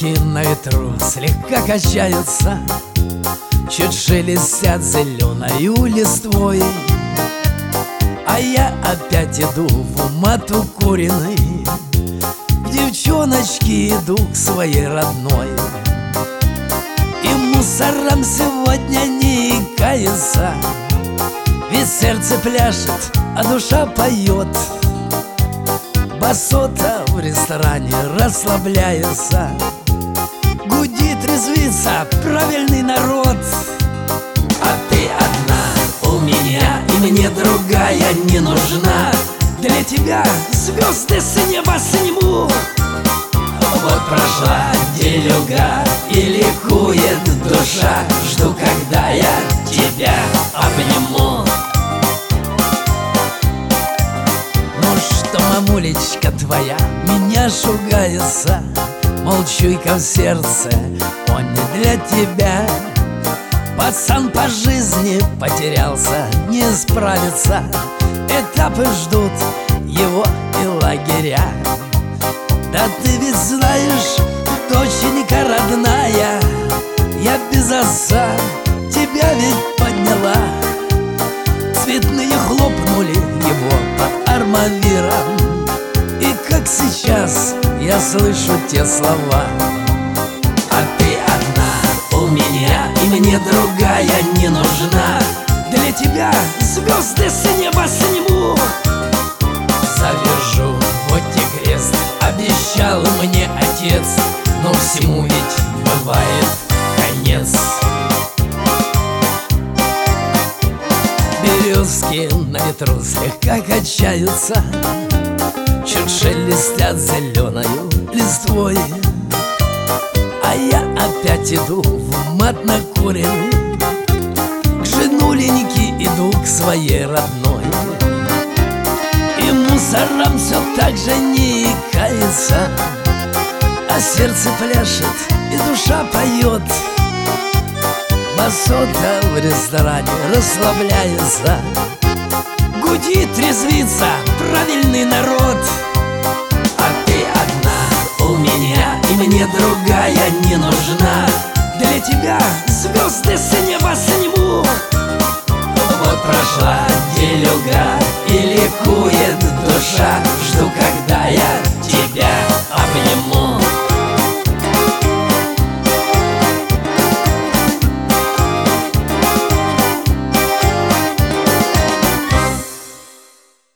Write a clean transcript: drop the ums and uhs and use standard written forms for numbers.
Березки на ветру слегка качаются, чуть шелестят зеленою листвой. А я опять иду в умат укуренный, к девчоночке иду к своей родной. И мусорам сегодня не кается, ведь сердце пляшет, а душа поет. Басота в ресторане расслабляется, гудит, резвится правильный народ. А ты одна у меня, и мне другая не нужна. Для тебя звезды с неба сниму. Вот прошла делюга и ликует душа, жду, когда я тебя обниму. Ну что, мамулечка твоя меня шугается, мол, чуйка в сердце, он не для тебя. Пацан по жизни потерялся, не справится, этапы ждут его и лагеря. Да ты ведь знаешь, доченька родная, я без отца тебя ведь подняла. Цветные хлопнули его под армавиром, и как сейчас я слышу те слова. А ты одна у меня, и мне другая не нужна. Для тебя звезды с неба сниму. Завяжу вот и крест, обещал мне отец, но всему ведь бывает конец. Березки на ветру слегка качаются, чуть шелестят зеленою листвой. А я опять иду в умат накуренный, к женуленьке иду к своей родной. И мусорам все так же не кается, а сердце пляшет и душа поет. Басота в ресторане расслабляется, гудит, резвится правильный народ. А ты одна у меня, и мне другая не нужна. Для тебя звезды с неба сниму. Вот прошла делюга и ликует душа,